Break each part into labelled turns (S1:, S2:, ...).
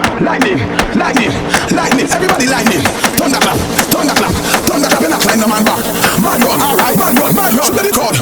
S1: Lightning, lightning, lightning, everybody lightning. Thunderclap, thunderclap, thunderclap, and I climb the man back. Man run, alright, man run, man run. Let it go.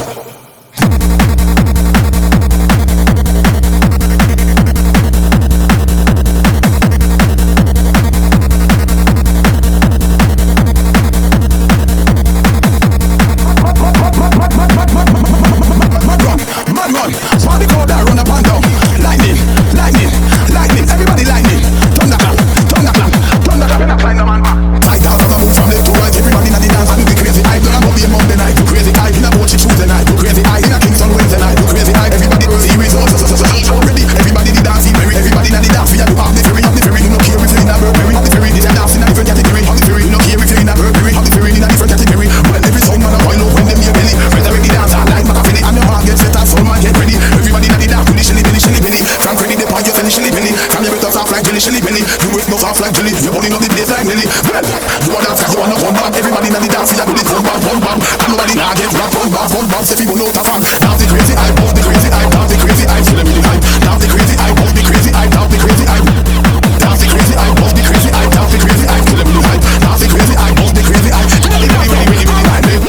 S1: Like jelly, you're holding up the place like Lily. Well, you wanna dance, you wanna one bam. Everybody in the dance, you do it one bam, one bam. And nobody now get rap, one bam, one bam. Say people know that fan. Dance the crazy eye, pump the crazy eye, dance the crazy eye, feel really high. Dance the crazy eye, pump the crazy eye, dance the crazy eye. Dance the crazy eye, pump the crazy eye, dance the crazy eye, feel really high. Dance the crazy eye, pump the crazy eye, really, really, really, really, really high, babe.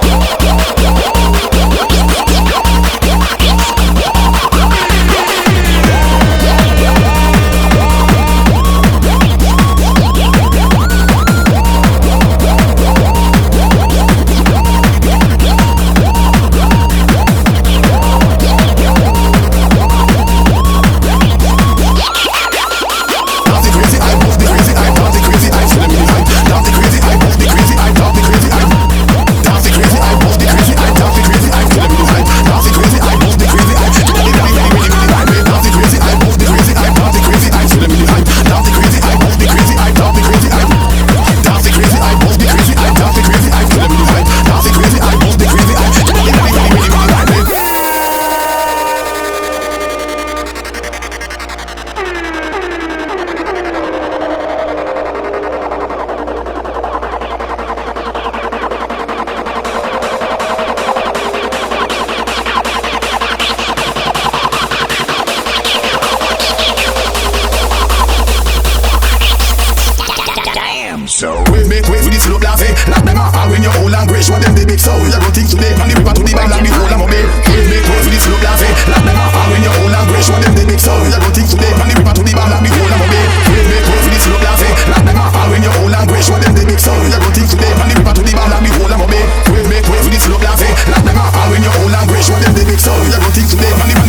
S1: So wait for the slow blast, lock them off. And when you're old and grey, show them the big soul. You go think today, from the river to the bank, like the whole of my bay. Wait for the slow blast, lock them off. And when you're old and grey, show them the big soul. You go think today, from the river to the bank, like the whole of my bay. Wait for the slow blast, lock them off. And when you're old and grey, show them the big soul. You go think today, from the river to the bank, like the whole of my bay. Wait for the slow blast, lock them off. And when you're old and grey, show them the big soul. You go think today, from the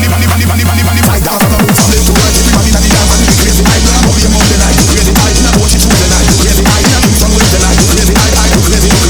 S1: fight down from the roof, from left to right, everybody in the dance, and the crazy hype. Now I'm over your mountain, I do crazy hype. Now watch it through the night, do crazy hype. Now do some Wednesday night, do crazy hype. I do crazy hype.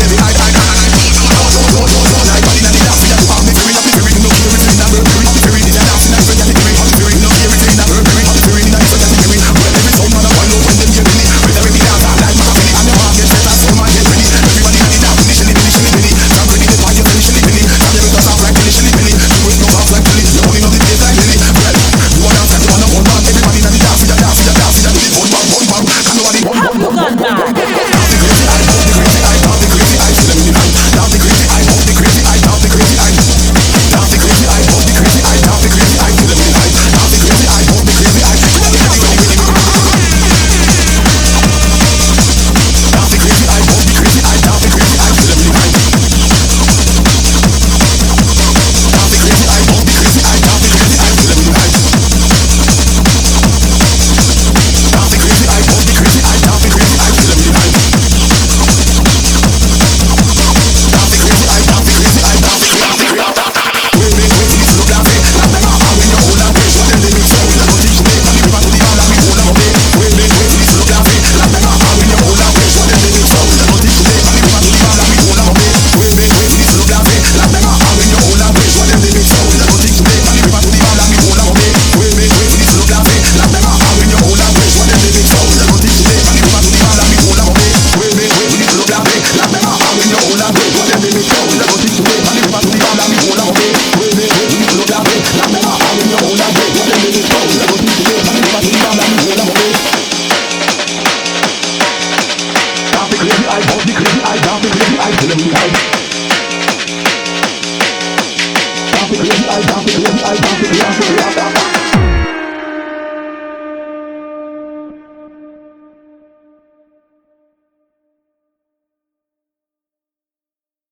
S1: I